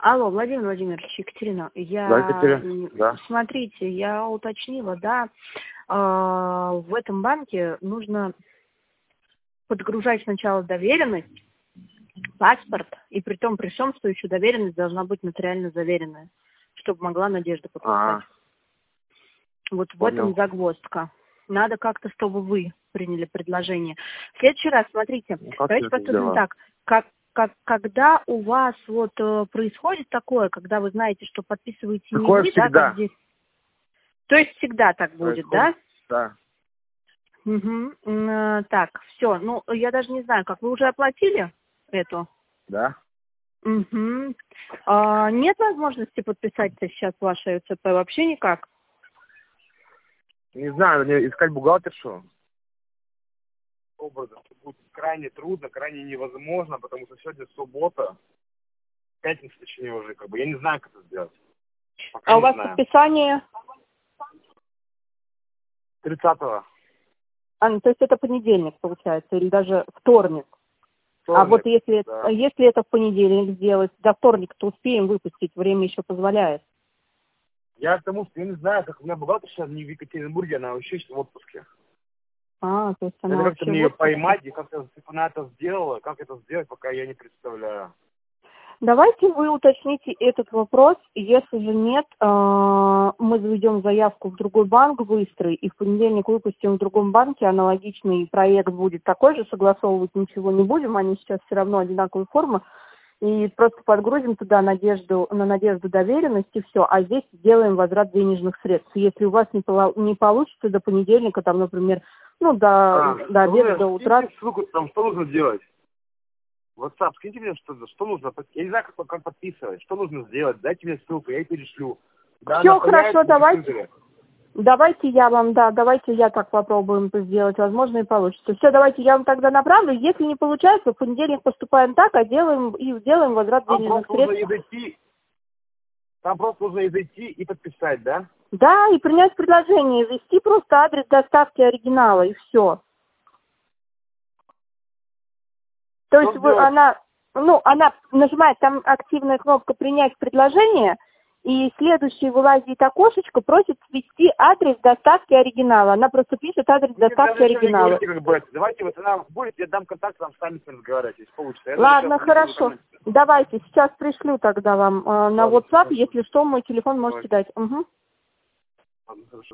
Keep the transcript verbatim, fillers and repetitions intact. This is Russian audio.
Алло, Владимир Владимирович, Екатерина, я, Да, Екатерина, да. смотрите, я уточнила, да, а, в этом банке нужно подгружать сначала доверенность, паспорт, и при том, при всем, что еще доверенность должна быть нотариально заверенная, чтобы могла Надежда подписать. А, Вот в понял. этом загвоздка. Надо как-то, чтобы вы приняли предложение. В следующий раз, смотрите, Ну, как давайте я это поступим сделаю? так. Как, как, когда у вас вот э, происходит такое, когда вы знаете, что подписываете не Такое вы, да, всегда как здесь. То есть всегда так будет, происходит. да? Да. Угу. Э, так, все. Ну, я даже не знаю, как вы уже оплатили эту? Да. Угу. А, нет возможности подписать-то сейчас ваше ЦП вообще никак? Не знаю, мне искать бухгалтершу. Образом будет крайне трудно, крайне невозможно, потому что сегодня суббота, пятница, точнее уже, как бы я не знаю, как это сделать. Пока А у не вас знаю. подписание? тридцатого. А, ну, то есть это понедельник, получается, или даже вторник. Вторник, А вот если, да. если это в понедельник сделать, до вторника-то успеем выпустить, время еще позволяет. Я к тому, что я не знаю, как у меня бухгалтерша не в Екатеринбурге, она вообще в отпуске. А, то есть она Это как-то вообще мне в ее отпуске. поймать, и как-то она это сделала, как это сделать, пока я не представляю. Давайте вы уточните этот вопрос. Если же нет, э, мы заведем заявку в другой банк быстрый, и в понедельник выпустим в другом банке аналогичный проект будет такой же, согласовывать ничего не будем, они сейчас все равно одинаковой формы, и просто подгрузим туда надежду, на надежду доверенности, все, а здесь сделаем возврат денежных средств. Если у вас не, поло- не получится до понедельника, там, например, ну, до, А, до обеда, ну, до утра. скиньте ссылку, там, что нужно делать? WhatsApp, скиньте мне, что, что нужно, под- я не знаю, как, как подписывать, что нужно сделать, дайте мне ссылку, я ей перешлю. Да, Все она хорошо, появится в давайте. компьютере. Давайте я вам, да, давайте я так попробуем это сделать, возможно, и получится. Все, давайте я вам тогда направлю. Если не получается, в понедельник поступаем так, а делаем и делаем возврат Там денежных просто нужно средств. и зайти, там просто нужно и зайти и подписать, да? Да, и принять предложение, ввести просто адрес доставки оригинала, и все. То Что есть вы, сделать? она, ну, она нажимает, там активная кнопка «Принять предложение», и следующее вылазит окошечко, просит ввести адрес доставки оригинала. Она просто пишет адрес Вы мне доставки даже еще не оригинала. говорите, как бы, это. Давайте вот она будет, я дам контакт, там сами с ним разговаривать, если получится. Я даже Ладно, сейчас пришлю хорошо. там- Давайте, сейчас пришлю тогда вам э, на Ладно, WhatsApp, хорошо. если что, мой телефон можете Давайте. дать. Угу. Ладно, хорошо.